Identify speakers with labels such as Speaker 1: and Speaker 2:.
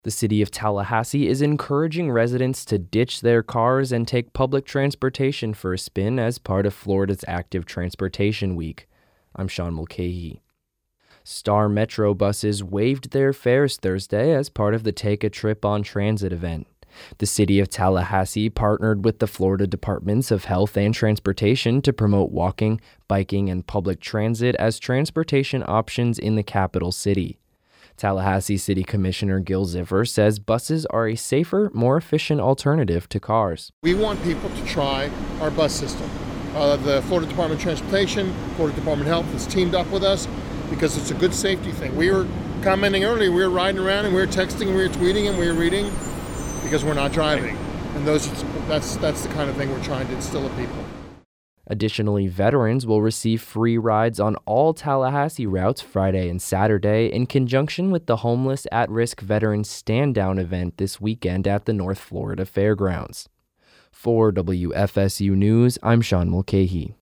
Speaker 1: The city of Tallahassee is encouraging residents to ditch their cars and take public transportation for a spin as part of Florida's Active Transportation Week. I'm Sean Mulcahy. Star Metro buses waived their fares Thursday as part of the Take a Trip on Transit event. The city of Tallahassee partnered with the Florida Departments of Health and Transportation to promote walking, biking, and public transit as transportation options in the capital city. Tallahassee City Commissioner Gil Ziffer says buses are a safer, more efficient alternative to cars.
Speaker 2: We want people to try our bus system. The Florida Department of Transportation, Florida Department of Health has teamed up with us because it's a good safety thing. We were commenting earlier, we were riding around and we were texting, we were tweeting, and we were reading because we're not driving. And that's the kind of thing we're trying to instill in people.
Speaker 1: Additionally, veterans will receive free rides on all Tallahassee routes Friday and Saturday in conjunction with the Homeless at-Risk Veterans Stand-Down event this weekend at the North Florida Fairgrounds. For WFSU News, I'm Sean Mulcahy.